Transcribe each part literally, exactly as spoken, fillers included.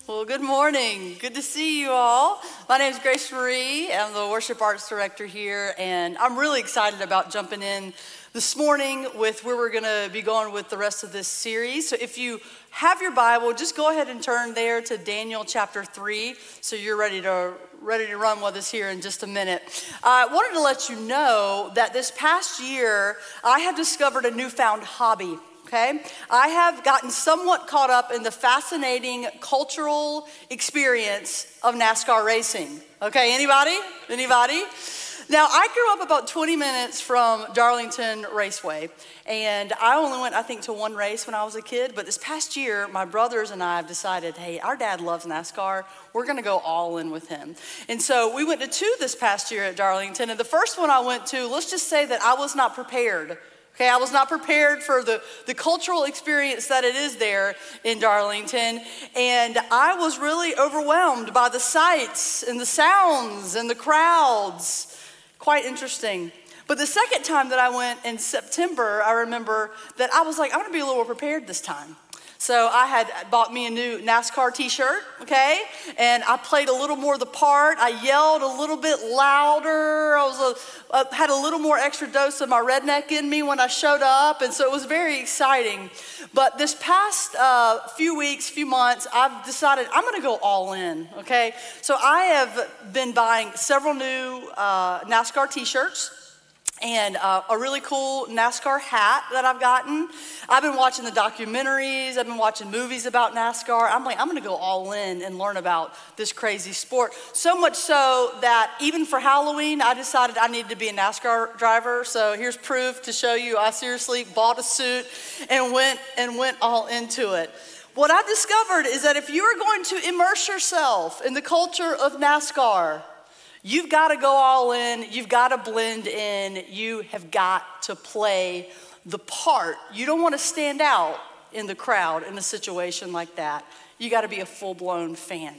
Well, good morning. Good to see you all. My name is Grace Marie. I'm the worship arts director here, and I'm really excited about jumping in this morning with where we're going to be going with the rest of this series. So if you have your Bible, just go ahead and turn there to Daniel chapter three, so you're ready to ready to run with us here in just a minute. I wanted to let you know that this past year, I have discovered a newfound hobby. Okay, I have gotten somewhat caught up in the fascinating cultural experience of NASCAR racing. Okay, anybody? Anybody? Now, I grew up about twenty minutes from Darlington Raceway, and I only went, I think, to one race when I was a kid, but this past year, my brothers and I have decided, hey, our dad loves NASCAR, we're gonna go all in with him. And so we went to two this past year at Darlington, and the first one I went to, let's just say that I was not prepared. Okay, I was not prepared for the, the cultural experience that it is there in Darlington, and I was really overwhelmed by the sights and the sounds and the crowds. Quite interesting. But the second time that I went in September, I remember that I was like, I'm gonna be a little more prepared this time. So I had bought me a new NASCAR t-shirt, okay? And I played a little more the part. I yelled a little bit louder. I was a, uh, had a little more extra dose of my redneck in me when I showed up. And so it was very exciting. But this past uh, few weeks, few months, I've decided I'm gonna go all in, okay? So I have been buying several new uh, NASCAR t-shirts. And uh, a really cool NASCAR hat that I've gotten. I've been watching the documentaries, I've been watching movies about NASCAR. I'm like, I'm gonna go all in and learn about this crazy sport. So much so that even for Halloween, I decided I needed to be a NASCAR driver. So here's proof to show you I seriously bought a suit and went and went all into it. What I've discovered is that if you are going to immerse yourself in the culture of NASCAR, you've got to go all in, you've got to blend in, you have got to play the part. You don't want to stand out in the crowd in a situation like that. You got to be a full-blown fan.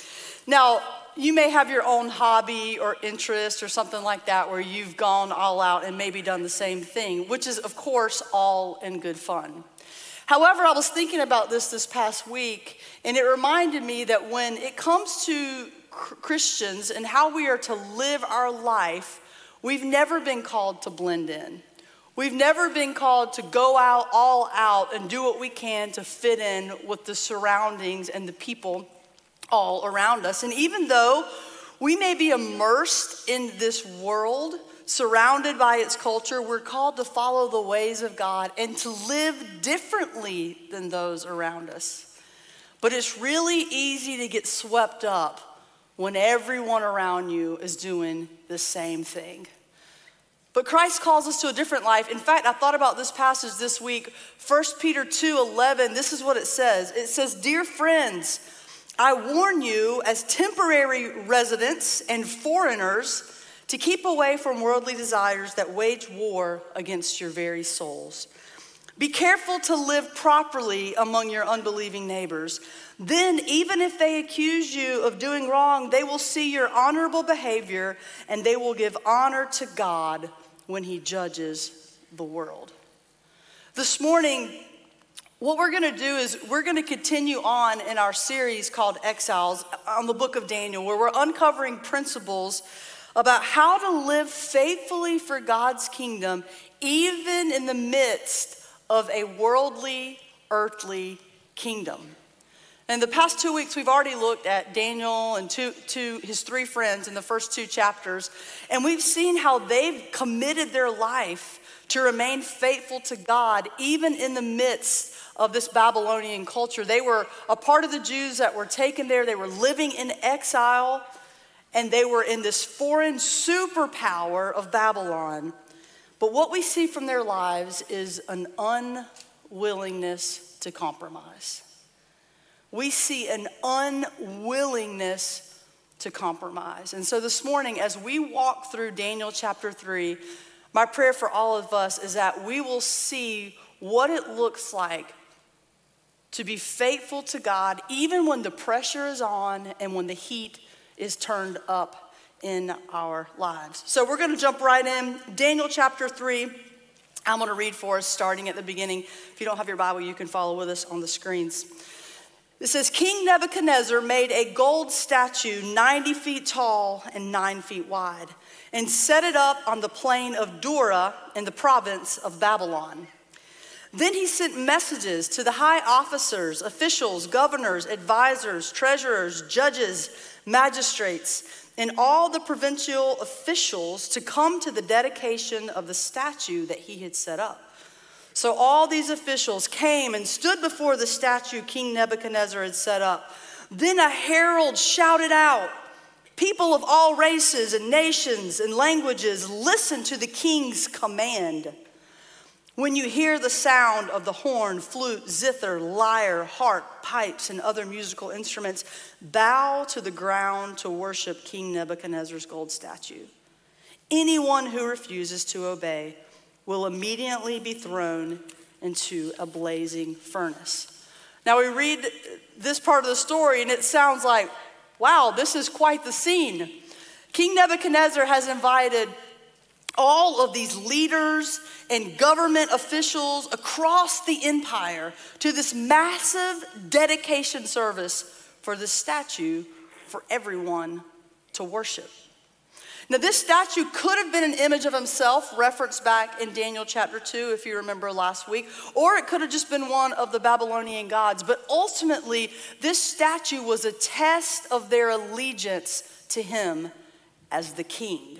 Now, you may have your own hobby or interest or something like that where you've gone all out and maybe done the same thing, which is, of course, all in good fun. However, I was thinking about this this past week, and it reminded me that when it comes to Christians and how we are to live our life, we've never been called to blend in. We've never been called to go out all out and do what we can to fit in with the surroundings and the people all around us. And even though we may be immersed in this world, surrounded by its culture, we're called to follow the ways of God and to live differently than those around us. But it's really easy to get swept up when everyone around you is doing the same thing. But Christ calls us to a different life. In fact, I thought about this passage this week, First Peter two eleven, this is what it says. It says, "Dear friends, I warn you as temporary residents and foreigners to keep away from worldly desires that wage war against your very souls. Be careful to live properly among your unbelieving neighbors. Then, even if they accuse you of doing wrong, they will see your honorable behavior and they will give honor to God when he judges the world." This morning, what we're gonna do is we're gonna continue on in our series called Exiles on the book of Daniel, where we're uncovering principles about how to live faithfully for God's kingdom, even in the midst of a worldly, earthly kingdom. And the past two weeks, we've already looked at Daniel and two, two, his three friends in the first two chapters, and we've seen how they've committed their life to remain faithful to God, even in the midst of this Babylonian culture. They were a part of the Jews that were taken there. They were living in exile, and they were in this foreign superpower of Babylon. But what we see from their lives is an unwillingness to compromise. We see an unwillingness to compromise. And so this morning, as we walk through Daniel chapter three, my prayer for all of us is that we will see what it looks like to be faithful to God, even when the pressure is on and when the heat is turned up in our lives. So we're going to jump right in. Daniel chapter three. I'm going to read for us starting at the beginning. If you don't have your Bible, you can follow with us on the screens. It says, King Nebuchadnezzar made a gold statue ninety feet tall and nine feet wide and set it up on the plain of Dura in the province of Babylon. Then he sent messages to the high officers, officials, governors, advisors, treasurers, judges, magistrates, and all the provincial officials to come to the dedication of the statue that he had set up. So all these officials came and stood before the statue King Nebuchadnezzar had set up. Then a herald shouted out, "People of all races and nations and languages, listen to the king's command. When you hear the sound of the horn, flute, zither, lyre, harp, pipes, and other musical instruments, bow to the ground to worship King Nebuchadnezzar's gold statue. Anyone who refuses to obey will immediately be thrown into a blazing furnace." Now we read this part of the story and it sounds like, wow, this is quite the scene. King Nebuchadnezzar has invited all of these leaders and government officials across the empire to this massive dedication service for this statue for everyone to worship. Now, this statue could have been an image of himself referenced back in Daniel chapter two, if you remember last week, or it could have just been one of the Babylonian gods. But ultimately, this statue was a test of their allegiance to him as the king.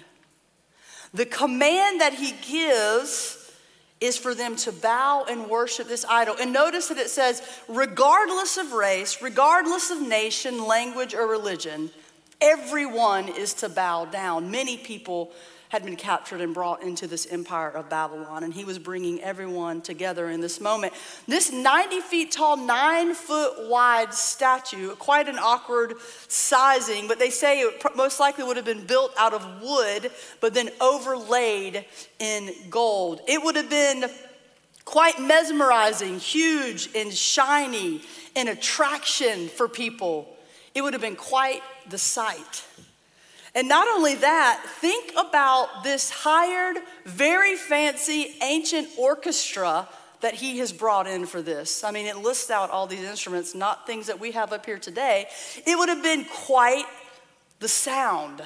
The command that he gives is for them to bow and worship this idol. And notice that it says, regardless of race, regardless of nation, language, or religion, everyone is to bow down. Many people had been captured and brought into this empire of Babylon, and he was bringing everyone together in this moment. This ninety feet tall, nine foot wide statue, quite an awkward sizing, but they say it most likely would have been built out of wood, but then overlaid in gold. It would have been quite mesmerizing, huge and shiny, an attraction for people. It would have been quite the sight. And not only that, think about this hired, very fancy, ancient orchestra that he has brought in for this. I mean, it lists out all these instruments, not things that we have up here today. It would have been quite the sound.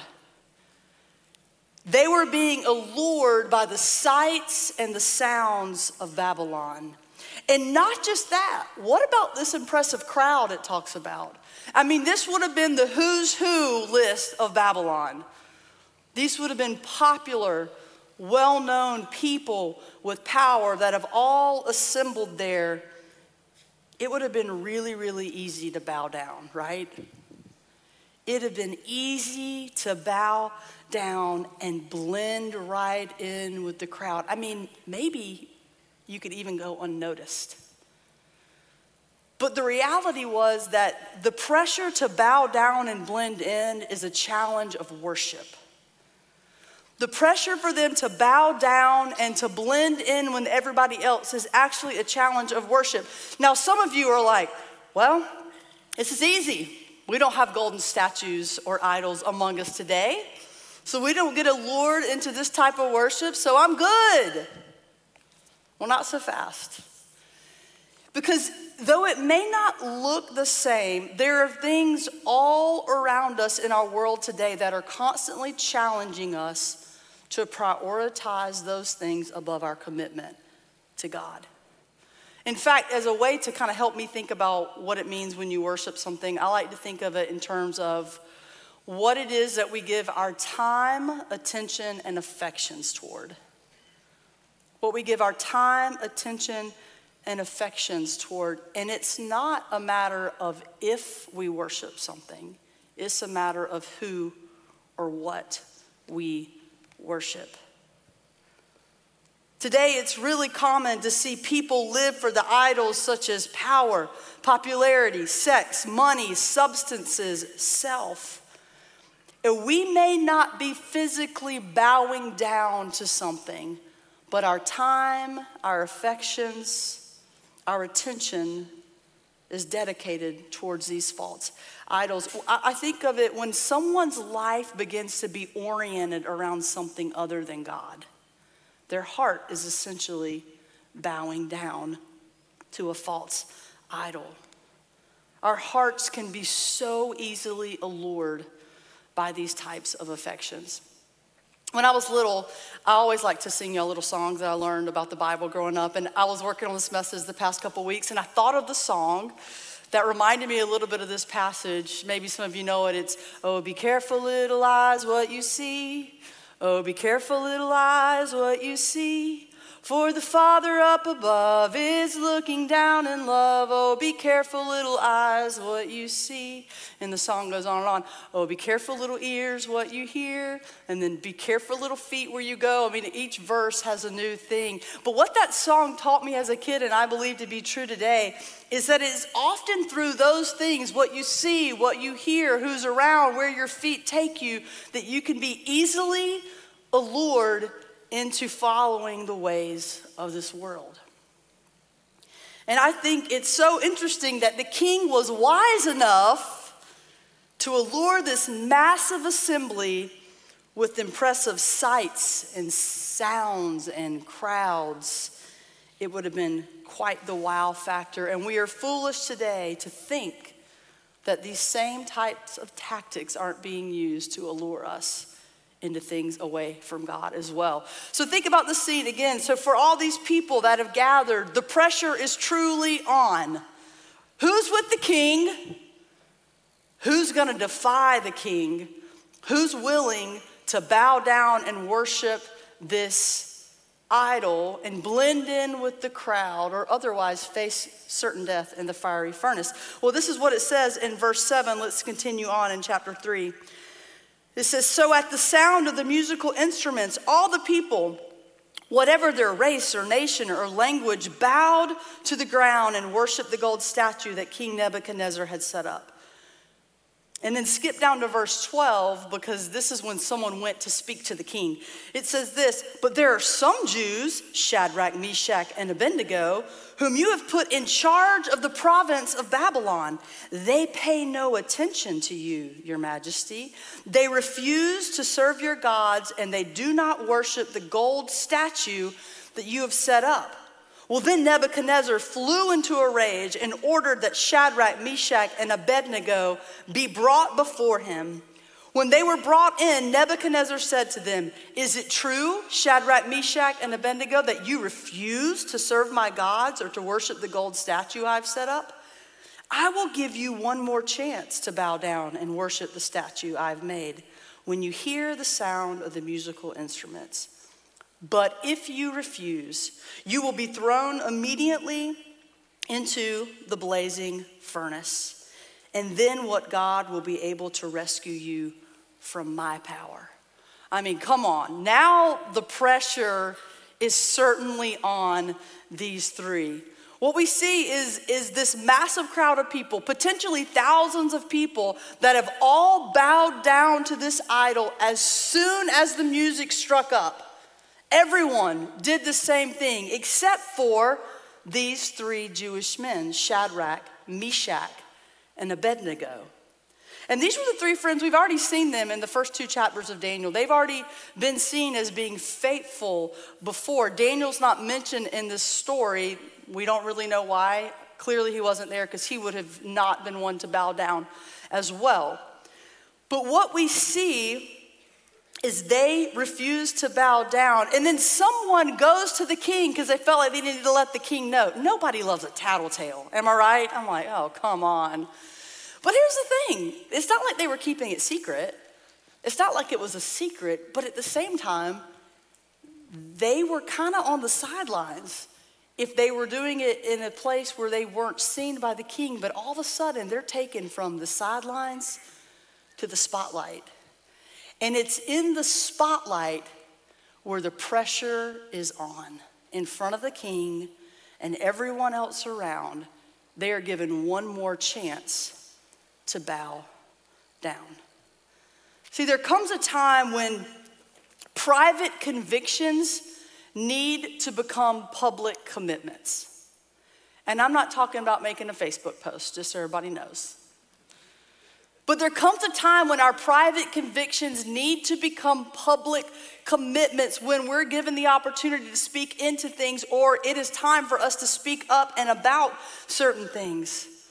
They were being allured by the sights and the sounds of Babylon. And not just that, what about this impressive crowd it talks about? I mean, this would have been the who's who list of Babylon. These would have been popular, well-known people with power that have all assembled there. It would have been really, really easy to bow down, right? It'd have been easy to bow down and blend right in with the crowd. I mean, maybe you could even go unnoticed. But the reality was that the pressure to bow down and blend in is a challenge of worship. The pressure for them to bow down and to blend in with everybody else is actually a challenge of worship. Now, some of you are like, well, this is easy. We don't have golden statues or idols among us today, so we don't get allured into this type of worship, so I'm good. Well, not so fast. Because though it may not look the same, there are things all around us in our world today that are constantly challenging us to prioritize those things above our commitment to God. In fact, as a way to kind of help me think about what it means when you worship something, I like to think of it in terms of what it is that we give our time, attention, and affections toward. What we give our time, attention, and affections toward. And it's not a matter of if we worship something. It's a matter of who or what we worship. Today, it's really common to see people live for the idols such as power, popularity, sex, money, substances, self. And we may not be physically bowing down to something, but our time, our affections, our attention is dedicated towards these false idols. I think of it when someone's life begins to be oriented around something other than God. Their heart is essentially bowing down to a false idol. Our hearts can be so easily allured by these types of affections. When I was little, I always liked to sing y'all little songs that I learned about the Bible growing up. And I was working on this message the past couple weeks, and I thought of the song that reminded me a little bit of this passage. Maybe some of you know it. It's, oh, be careful, little eyes, what you see. Oh, be careful, little eyes, what you see. For the Father up above is looking down in love. Oh, be careful, little eyes, what you see. And the song goes on and on. Oh, be careful, little ears, what you hear. And then be careful, little feet, where you go. I mean, each verse has a new thing. But what that song taught me as a kid, and I believe to be true today, is that it's often through those things, what you see, what you hear, who's around, where your feet take you, that you can be easily allured into following the ways of this world. And I think it's so interesting that the king was wise enough to allure this massive assembly with impressive sights and sounds and crowds. It would have been quite the wow factor. And we are foolish today to think that these same types of tactics aren't being used to allure us into things away from God as well. So think about the scene again. So for all these people that have gathered, the pressure is truly on. Who's with the king? Who's gonna defy the king? Who's willing to bow down and worship this idol and blend in with the crowd or otherwise face certain death in the fiery furnace? Well, this is what it says in verse seven. Let's continue on in chapter three. It says, so at the sound of the musical instruments, all the people, whatever their race or nation or language, bowed to the ground and worshiped the gold statue that King Nebuchadnezzar had set up. And then skip down to verse twelve, because this is when someone went to speak to the king. It says this, but there are some Jews, Shadrach, Meshach, and Abednego, whom you have put in charge of the province of Babylon. They pay no attention to you, your majesty. They refuse to serve your gods, and they do not worship the gold statue that you have set up. Well, then Nebuchadnezzar flew into a rage and ordered that Shadrach, Meshach, and Abednego be brought before him. When they were brought in, Nebuchadnezzar said to them, is it true, Shadrach, Meshach, and Abednego, that you refuse to serve my gods or to worship the gold statue I've set up? I will give you one more chance to bow down and worship the statue I've made when you hear the sound of the musical instruments. But if you refuse, you will be thrown immediately into the blazing furnace. And then what God will be able to rescue you from my power. I mean, come on. Now the pressure is certainly on these three. What we see is, is this massive crowd of people, potentially thousands of people, that have all bowed down to this idol as soon as the music struck up. Everyone did the same thing except for these three Jewish men, Shadrach, Meshach, and Abednego. And these were the three friends. We've already seen them in the first two chapters of Daniel. They've already been seen as being faithful before. Daniel's not mentioned in this story. We don't really know why. Clearly he wasn't there because he would have not been one to bow down as well. But what we see is they refuse to bow down. And then someone goes to the king because they felt like they needed to let the king know. Nobody loves a tattletale, am I right? I'm like, oh, come on. But here's the thing. It's not like they were keeping it secret. It's not like it was a secret, but at the same time, they were kind of on the sidelines if they were doing it in a place where they weren't seen by the king. But all of a sudden, they're taken from the sidelines to the spotlight. And it's in the spotlight where the pressure is on. In front of the king and everyone else around, they are given one more chance to bow down. See, there comes a time when private convictions need to become public commitments. And I'm not talking about making a Facebook post, just so everybody knows. But there comes a time when our private convictions need to become public commitments, when we're given the opportunity to speak into things, or it is time for us to speak up and about certain things.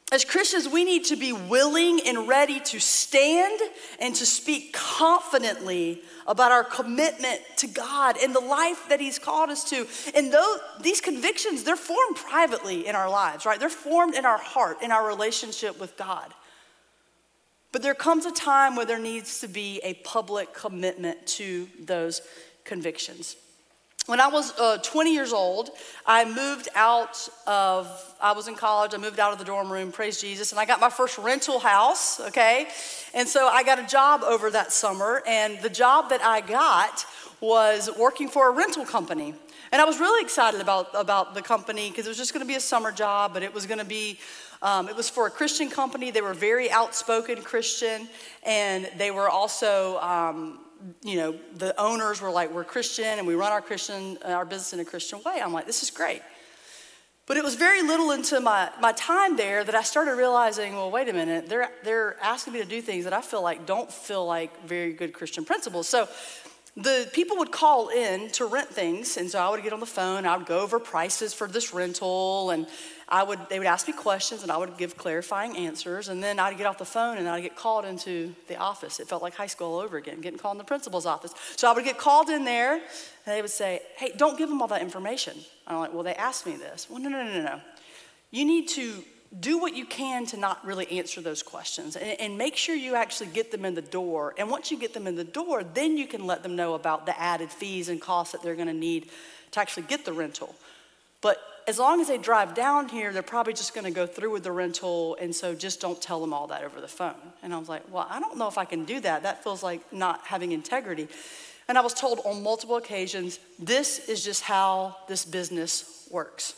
As Christians, we need to be willing and ready to stand and to speak confidently about our commitment to God and the life that he's called us to. And though these convictions, they're formed privately in our lives, right? They're formed in our heart, in our relationship with God. But there comes a time where there needs to be a public commitment to those convictions. When I was uh, twenty years old, I moved out of, I was in college, I moved out of the dorm room, praise Jesus, and I got my first rental house, okay? And so I got a job over that summer, and the job that I got was working for a rental company. And I was really excited about, about the company because it was just gonna be a summer job, but it was gonna be, um, it was for a Christian company. They were very outspoken Christian, and they were also, um, you know, the owners were like, we're Christian and we run our Christian, our business in a Christian way. I'm like, this is great. But it was very little into my, my time there that I started realizing, well, wait a minute, they're, they're asking me to do things that I feel like don't feel like very good Christian principles. So the people would call in to rent things, and so I would get on the phone, I would go over prices for this rental, and I would they would ask me questions, and I would give clarifying answers, and then I'd get off the phone, and I'd get called into the office. It felt like high school all over again, getting called in the principal's office. So I would get called in there, and they would say, hey, don't give them all that information. I'm like, well, they asked me this. Well, no, no, no, no, no. You need to do what you can to not really answer those questions and, and make sure you actually get them in the door. And once you get them in the door, then you can let them know about the added fees and costs that they're gonna need to actually get the rental. But as long as they drive down here, they're probably just gonna go through with the rental, and so just don't tell them all that over the phone. And I was like, well, I don't know if I can do that. That feels like not having integrity. And I was told on multiple occasions, this is just how this business works.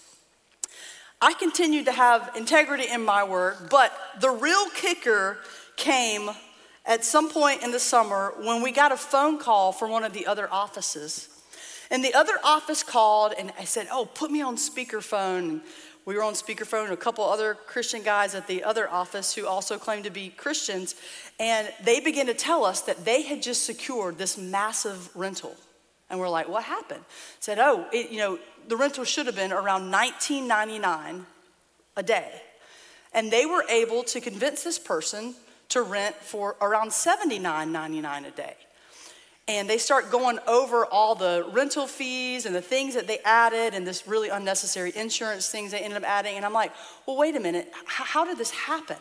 I continued to have integrity in my work, but the real kicker came at some point in the summer when we got a phone call from one of the other offices. And the other office called and I said, oh, put me on speakerphone. We were on speakerphone and a couple other Christian guys at the other office who also claimed to be Christians. And they began to tell us that they had just secured this massive rental. And we're like, what happened? Said, oh, it, you know, the rental should have been around nineteen ninety-nine a day. And they were able to convince this person to rent for around seventy-nine ninety-nine a day. And they start going over all the rental fees and the things that they added and this really unnecessary insurance things they ended up adding. And I'm like, well, wait a minute, H- how did this happen?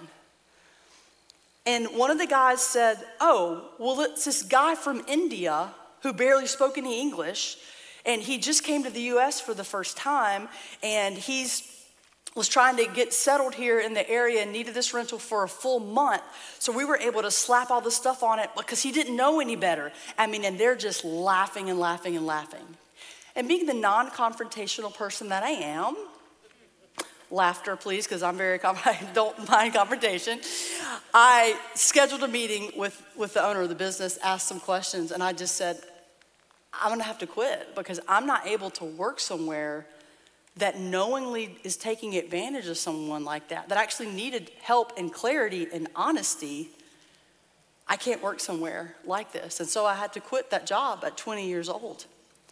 And one of the guys said, oh, well, it's this guy from India who barely spoke any English, and he just came to the U S for the first time, and he's was trying to get settled here in the area and needed this rental for a full month. So we were able to slap all the stuff on it because he didn't know any better. I mean, and they're just laughing and laughing and laughing. And being the non-confrontational person that I am, laughter please, because I'm very, I don't mind confrontation. I scheduled a meeting with, with the owner of the business, asked some questions, and I just said, I'm gonna have to quit because I'm not able to work somewhere that knowingly is taking advantage of someone like that, that actually needed help and clarity and honesty. I can't work somewhere like this. And so I had to quit that job at twenty years old.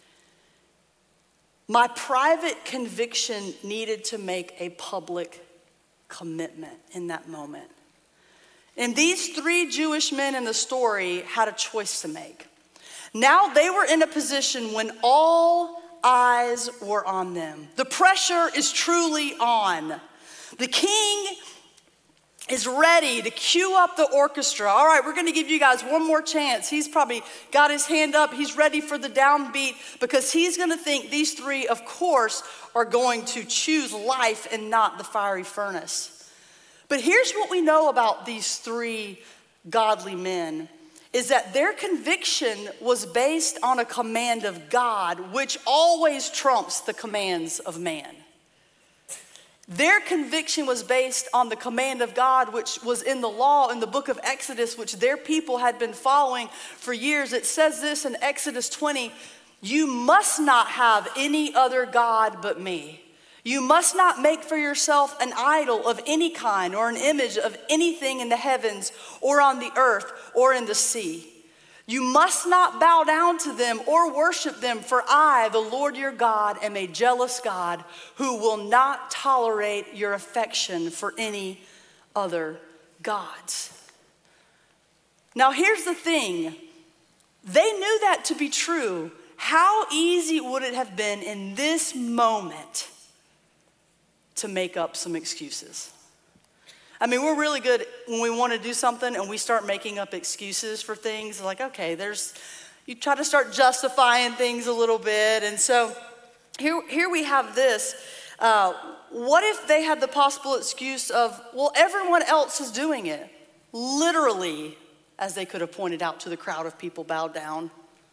My private conviction needed to make a public commitment in that moment. And these three Jewish men in the story had a choice to make. Now they were in a position when all eyes were on them. The pressure is truly on. The king is ready to cue up the orchestra. All right, we're gonna give you guys one more chance. He's probably got his hand up. He's ready for the downbeat because he's gonna think these three, of course, are going to choose life and not the fiery furnace. But here's what we know about these three godly men is that their conviction was based on a command of God, which always trumps the commands of man. Their conviction was based on the command of God, which was in the law in the book of Exodus, which their people had been following for years. It says this in Exodus twenty, you must not have any other God but me. You must not make for yourself an idol of any kind or an image of anything in the heavens or on the earth or in the sea. You must not bow down to them or worship them, for I, the Lord your God, am a jealous God who will not tolerate your affection for any other gods. Now, here's the thing. They knew that to be true. How easy would it have been in this moment to make up some excuses? I mean, we're really good when we want to do something and we start making up excuses for things. Like, okay, there's, you try to start justifying things a little bit. And so here, here we have this. Uh, what if they had the possible excuse of, well, everyone else is doing it? Literally, as they could have pointed out to the crowd of people bowed down.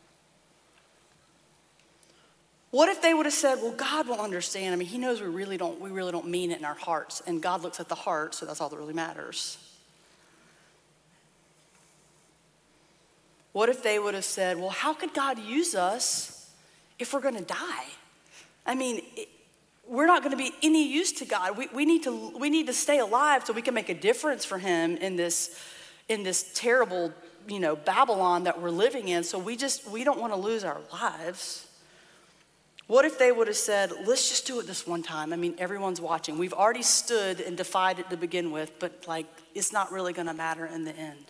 What if they would have said, well, God will understand. I mean, he knows we really don't, we really don't mean it in our hearts. And God looks at the heart, so that's all that really matters. What if they would have said, well, how could God use us if we're going to die? I mean, it, we're not going to be any use to God. We, we, need to, we need to stay alive so we can make a difference for him in this, in this terrible, you know, Babylon that we're living in. So we just, we don't want to lose our lives. What if they would have said, let's just do it this one time? I mean, everyone's watching. We've already stood and defied it to begin with, but like, it's not really going to matter in the end.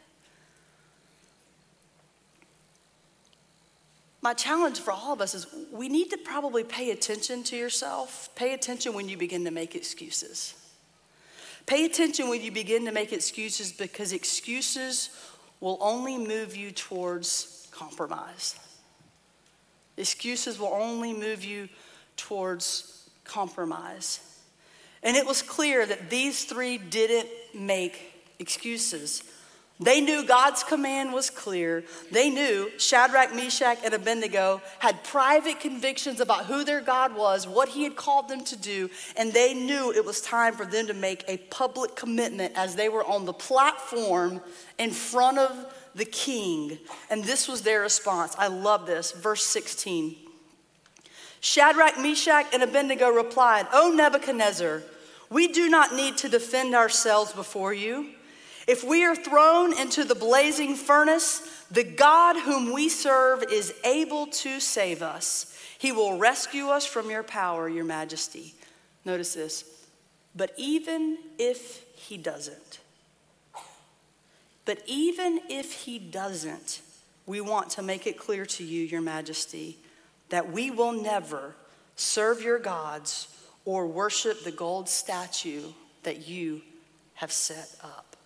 My challenge for all of us is we need to probably pay attention to yourself. Pay attention when you begin to make excuses. Pay attention when you begin to make excuses, because excuses will only move you towards compromise. Excuses will only move you towards compromise. And it was clear that these three didn't make excuses. They knew God's command was clear. They knew Shadrach, Meshach, and Abednego had private convictions about who their God was, what he had called them to do, and they knew it was time for them to make a public commitment as they were on the platform in front of the king. And this was their response. I love this. Verse sixteen. Shadrach, Meshach, and Abednego replied, "O Nebuchadnezzar, we do not need to defend ourselves before you. If we are thrown into the blazing furnace, the God whom we serve is able to save us. He will rescue us from your power, your majesty." Notice this. But even if he doesn't, but even if he doesn't, we want to make it clear to you, your majesty, that we will never serve your gods or worship the gold statue that you have set up.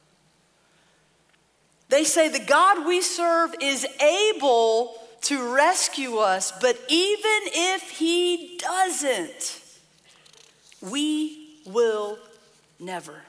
They say the God we serve is able to rescue us, but even if he doesn't, we will never.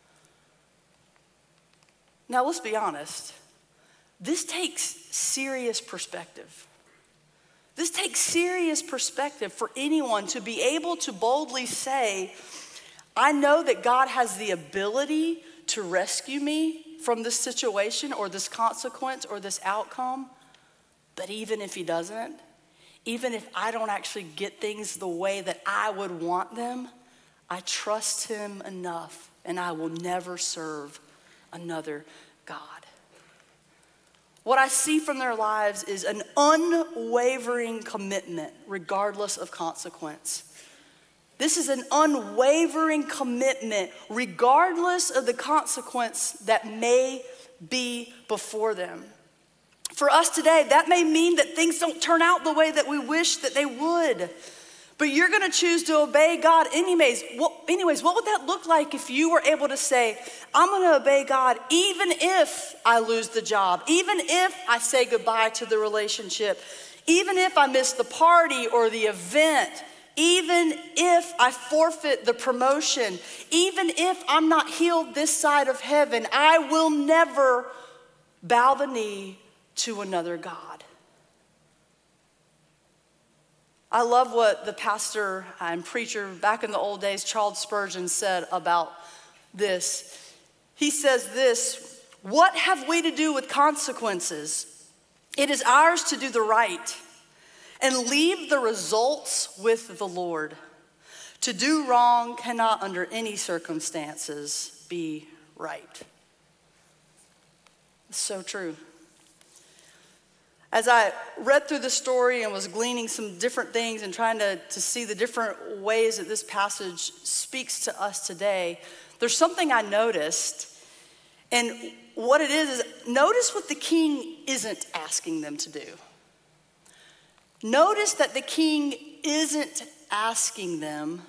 Now, let's be honest. This takes serious perspective. This takes serious perspective for anyone to be able to boldly say, I know that God has the ability to rescue me from this situation or this consequence or this outcome, but even if he doesn't, even if I don't actually get things the way that I would want them, I trust him enough and I will never serve another God. What I see from their lives is an unwavering commitment, regardless of consequence. This is an unwavering commitment, regardless of the consequence that may be before them. For us today, that may mean that things don't turn out the way that we wish that they would. But you're going to choose to obey God anyways. Well, anyways, what would that look like if you were able to say, I'm going to obey God even if I lose the job, even if I say goodbye to the relationship, even if I miss the party or the event, even if I forfeit the promotion, even if I'm not healed this side of heaven, I will never bow the knee to another God. I love what the pastor and preacher back in the old days, Charles Spurgeon, said about this. He says this, what have we to do with consequences? It is ours to do the right and leave the results with the Lord. To do wrong cannot under any circumstances be right. It's so true. As I read through the story and was gleaning some different things and trying to, to see the different ways that this passage speaks to us today, there's something I noticed. And what it is, is notice what the king isn't asking them to do. Notice that the king isn't asking them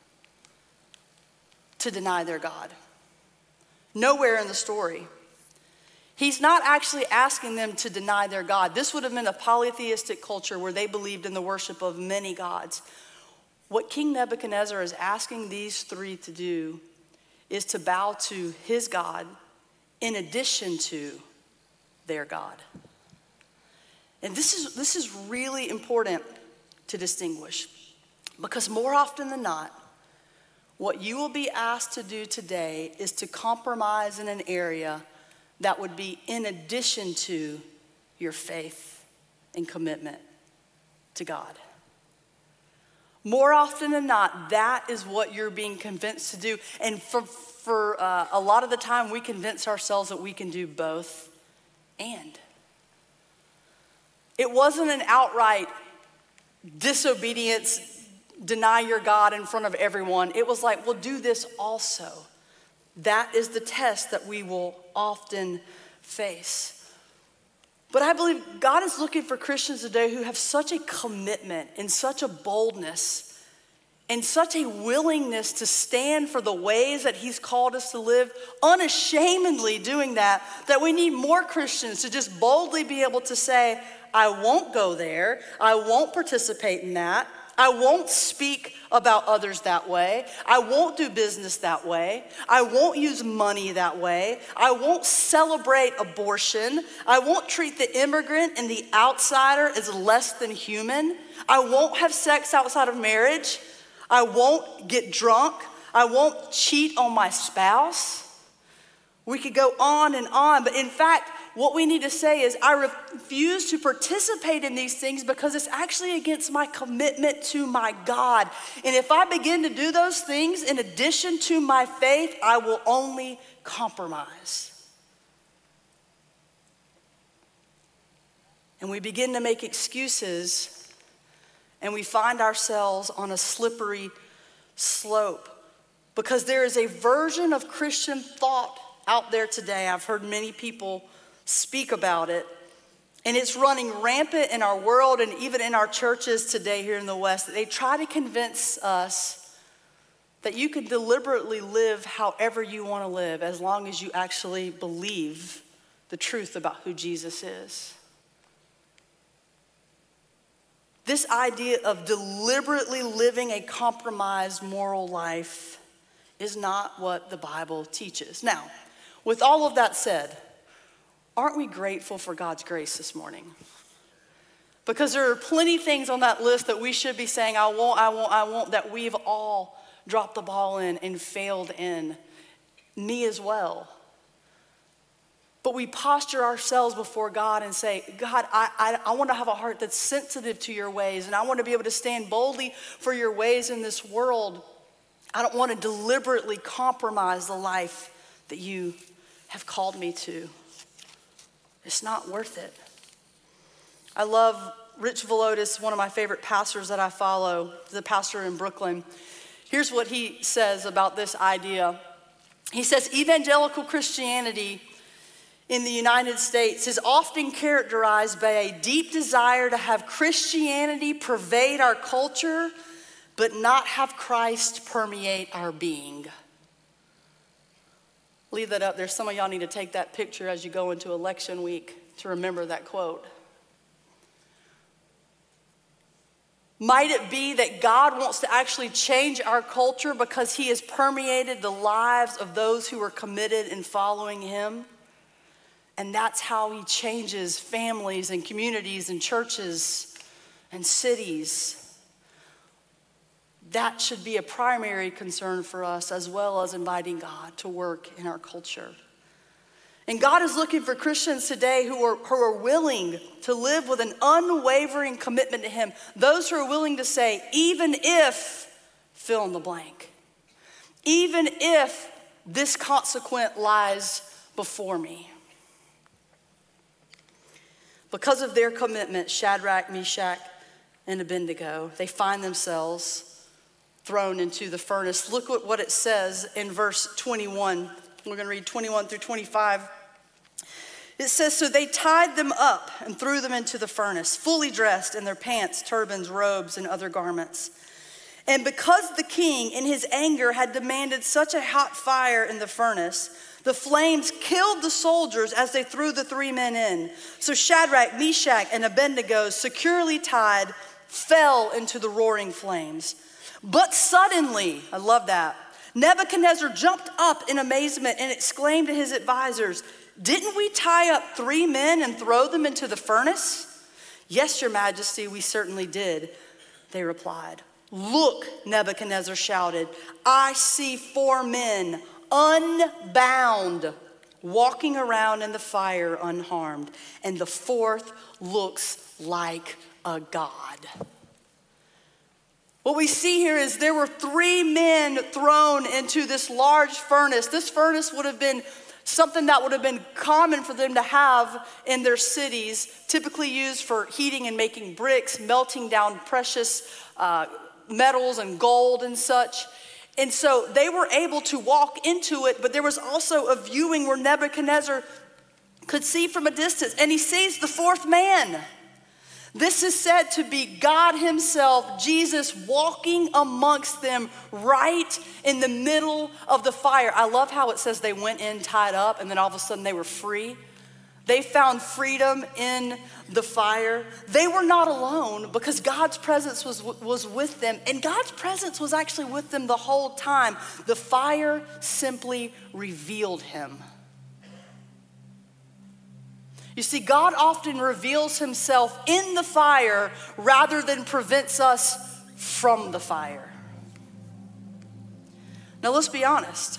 to deny their God. Nowhere in the story. He's not actually asking them to deny their God. This would have been a polytheistic culture where they believed in the worship of many gods. What King Nebuchadnezzar is asking these three to do is to bow to his God in addition to their God. And this is, this is really important to distinguish, because more often than not, what you will be asked to do today is to compromise in an area that would be in addition to your faith and commitment to God. More often than not, that is what you're being convinced to do. And for, for uh, a lot of the time, we convince ourselves that we can do both and. It wasn't an outright disobedience, deny your God in front of everyone. It was like, well, do this also. That is the test that we will often face. But I believe God is looking for Christians today who have such a commitment and such a boldness and such a willingness to stand for the ways that he's called us to live, unashamedly doing that, that we need more Christians to just boldly be able to say, I won't go there, I won't participate in that, I won't speak about others that way. I won't do business that way. I won't use money that way. I won't celebrate abortion. I won't treat the immigrant and the outsider as less than human. I won't have sex outside of marriage. I won't get drunk. I won't cheat on my spouse. We could go on and on, but in fact, what we need to say is, I refuse to participate in these things because it's actually against my commitment to my God. And if I begin to do those things in addition to my faith, I will only compromise. And we begin to make excuses, and we find ourselves on a slippery slope, because there is a version of Christian thought out there today. I've heard many people speak about it, and it's running rampant in our world and even in our churches today here in the West. They try to convince us that you can deliberately live however you want to live as long as you actually believe the truth about who Jesus is. This idea of deliberately living a compromised moral life is not what the Bible teaches. Now, with all of that said, aren't we grateful for God's grace this morning? Because there are plenty of things on that list that we should be saying, I won't, I won't, I won't, that we've all dropped the ball in and failed in. Me as well. But we posture ourselves before God and say, God, I, I, I want to have a heart that's sensitive to your ways, and I want to be able to stand boldly for your ways in this world. I don't want to deliberately compromise the life that you have called me to. It's not worth it. I love Rich Villodas, one of my favorite pastors that I follow, the pastor in Brooklyn. Here's what he says about this idea. He says, evangelical Christianity in the United States is often characterized by a deep desire to have Christianity pervade our culture, but not have Christ permeate our being. Leave that up there. Some of y'all need to take that picture as you go into election week to remember that quote. Might it be that God wants to actually change our culture because he has permeated the lives of those who are committed in following him? And that's how he changes families and communities and churches and cities. That should be a primary concern for us, as well as inviting God to work in our culture. And God is looking for Christians today who are, who are willing to live with an unwavering commitment to him. Those who are willing to say, even if, fill in the blank. Even if this consequence lies before me. Because of their commitment, Shadrach, Meshach, and Abednego, they find themselves thrown into the furnace. Look at what it says in verse twenty-one. We're going to read twenty-one through twenty-five. It says, so they tied them up and threw them into the furnace, fully dressed in their pants, turbans, robes, and other garments. And because the king, in his anger, had demanded such a hot fire in the furnace, the flames killed the soldiers as they threw the three men in. So Shadrach, Meshach, and Abednego, securely tied, fell into the roaring flames. But suddenly, I love that, Nebuchadnezzar jumped up in amazement and exclaimed to his advisors, didn't we tie up three men and throw them into the furnace? Yes, your majesty, we certainly did, they replied. Look, Nebuchadnezzar shouted, I see four men unbound, walking around in the fire unharmed, and the fourth looks like a god. What we see here is there were three men thrown into this large furnace. This furnace would have been something that would have been common for them to have in their cities, typically used for heating and making bricks, melting down precious uh, metals and gold and such. And so they were able to walk into it, but there was also a viewing where Nebuchadnezzar could see from a distance, and he sees the fourth man. This is said to be God himself, Jesus, walking amongst them right in the middle of the fire. I love how it says they went in tied up and then all of a sudden they were free. They found freedom in the fire. They were not alone because God's presence was, was with them, and God's presence was actually with them the whole time. The fire simply revealed him. You see, God often reveals himself in the fire rather than prevents us from the fire. Now, let's be honest.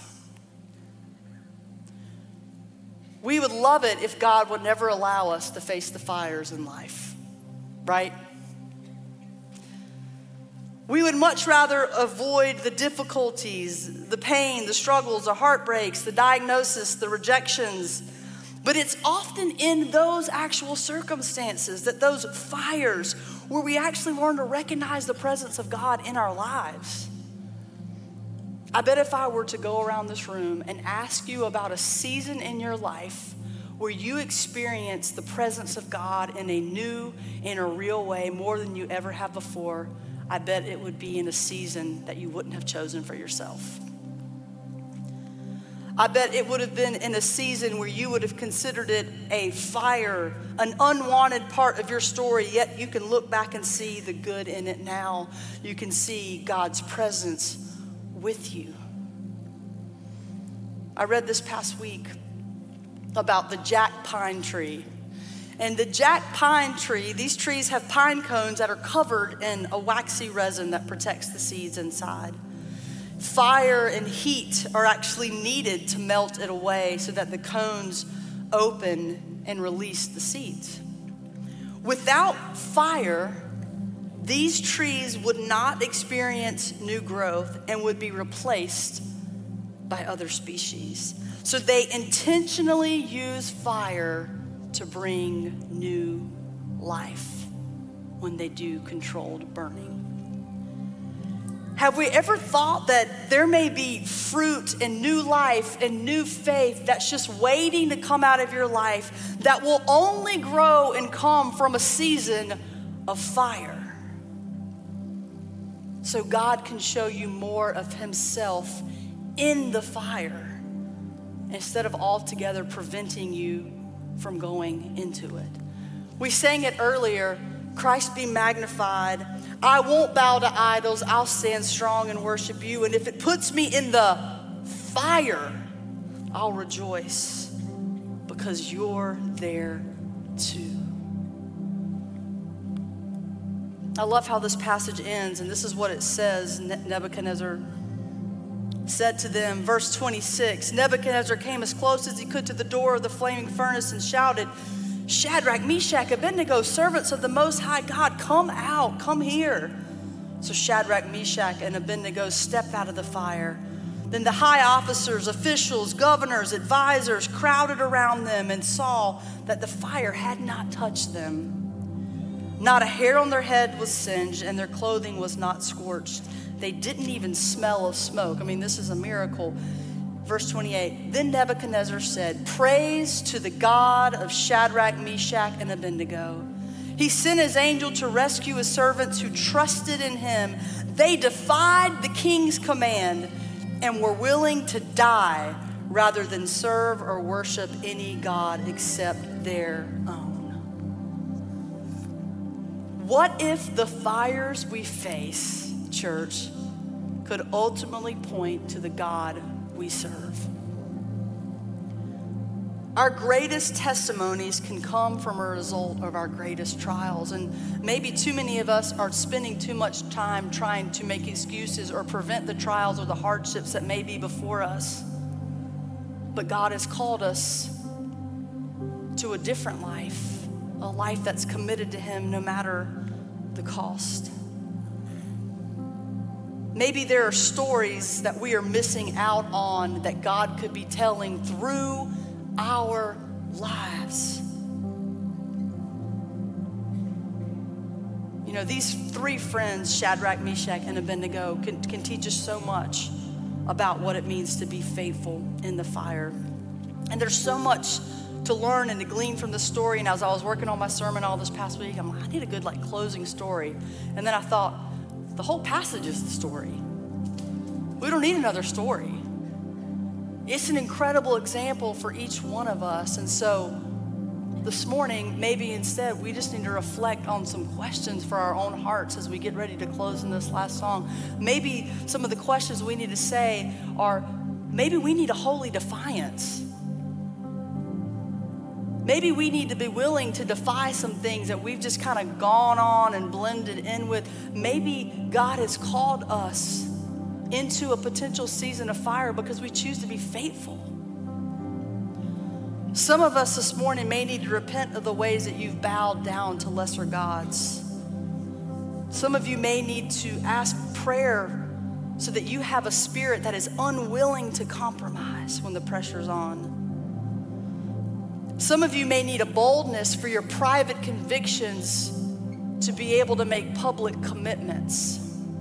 We would love it if God would never allow us to face the fires in life, right? We would much rather avoid the difficulties, the pain, the struggles, the heartbreaks, the diagnosis, the rejections. But it's often in those actual circumstances, that those fires, where we actually learn to recognize the presence of God in our lives. I bet if I were to go around this room and ask you about a season in your life where you experienced the presence of God in a new, in a real way, more than you ever have before, I bet it would be in a season that you wouldn't have chosen for yourself. I bet it would have been in a season where you would have considered it a fire, an unwanted part of your story, yet you can look back and see the good in it now. You can see God's presence with you. I read this past week about the jack pine tree. And the jack pine tree, these trees have pine cones that are covered in a waxy resin that protects the seeds inside. Fire and heat are actually needed to melt it away so that the cones open and release the seeds. Without fire, these trees would not experience new growth and would be replaced by other species. So they intentionally use fire to bring new life when they do controlled burning. Have we ever thought that there may be fruit and new life and new faith that's just waiting to come out of your life that will only grow and come from a season of fire? So God can show you more of himself in the fire instead of altogether preventing you from going into it. We sang it earlier, Christ be magnified. I won't bow to idols. I'll stand strong and worship you. And if it puts me in the fire, I'll rejoice because you're there too. I love how this passage ends, and this is what it says. Nebuchadnezzar said to them, verse twenty-six, Nebuchadnezzar came as close as he could to the door of the flaming furnace and shouted, Shadrach, Meshach, Abednego, servants of the Most High God, come out, come here. So Shadrach, Meshach, and Abednego stepped out of the fire. Then the high officers, officials, governors, advisors crowded around them and saw that the fire had not touched them. Not a hair on their head was singed, and their clothing was not scorched. They didn't even smell of smoke. I mean, this is a miracle. Verse twenty-eight, then Nebuchadnezzar said, praise to the God of Shadrach, Meshach, and Abednego. He sent his angel to rescue his servants who trusted in him. They defied the king's command and were willing to die rather than serve or worship any god except their own. What if the fires we face, church, could ultimately point to the God we serve? Our greatest testimonies can come from a result of our greatest trials. And maybe too many of us are spending too much time trying to make excuses or prevent the trials or the hardships that may be before us. But God has called us to a different life, a life that's committed to him no matter the cost. Maybe there are stories that we are missing out on that God could be telling through our lives. You know, these three friends, Shadrach, Meshach, and Abednego, can, can teach us so much about what it means to be faithful in the fire. And there's so much to learn and to glean from the story. And as I was working on my sermon all this past week, I'm like, I need a good like closing story. And then I thought, the whole passage is the story. We don't need another story. It's an incredible example for each one of us. And so this morning, maybe instead we just need to reflect on some questions for our own hearts as we get ready to close in this last song. Maybe some of the questions we need to say are, maybe we need a holy defiance. Maybe we need to be willing to defy some things that we've just kind of gone on and blended in with. Maybe God has called us into a potential season of fire because we choose to be faithful. Some of us this morning may need to repent of the ways that you've bowed down to lesser gods. Some of you may need to ask prayer so that you have a spirit that is unwilling to compromise when the pressure's on. Some of you may need a boldness for your private convictions to be able to make public commitments.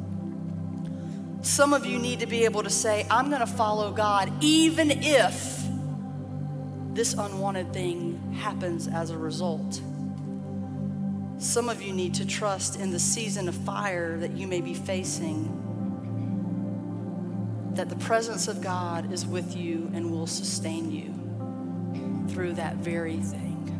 Some of you need to be able to say, I'm going to follow God even if this unwanted thing happens as a result. Some of you need to trust in the season of fire that you may be facing, that the presence of God is with you and will sustain you through that very thing.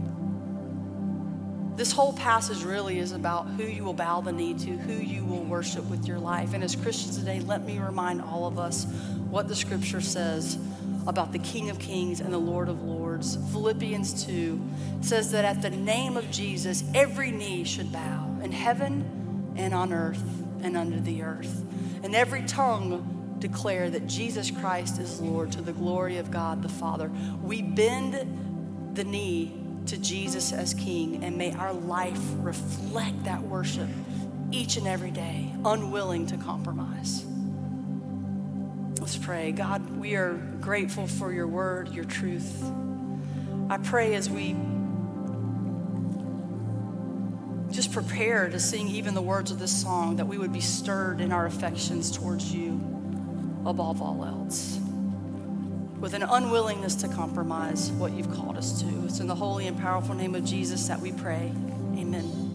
This whole passage really is about who you will bow the knee to, who you will worship with your life. And as Christians today, let me remind all of us what the scripture says about the King of Kings and the Lord of Lords. Philippians two says that at the name of Jesus, every knee should bow in heaven and on earth and under the earth. And every tongue declare that Jesus Christ is Lord to the glory of God the Father. We bend the knee to Jesus as King, and may our life reflect that worship each and every day, unwilling to compromise. Let's pray. God, we are grateful for your word, your truth. I pray as we just prepare to sing even the words of this song, that we would be stirred in our affections towards you above all else, with an unwillingness to compromise what you've called us to. It's in the holy and powerful name of Jesus that we pray. Amen.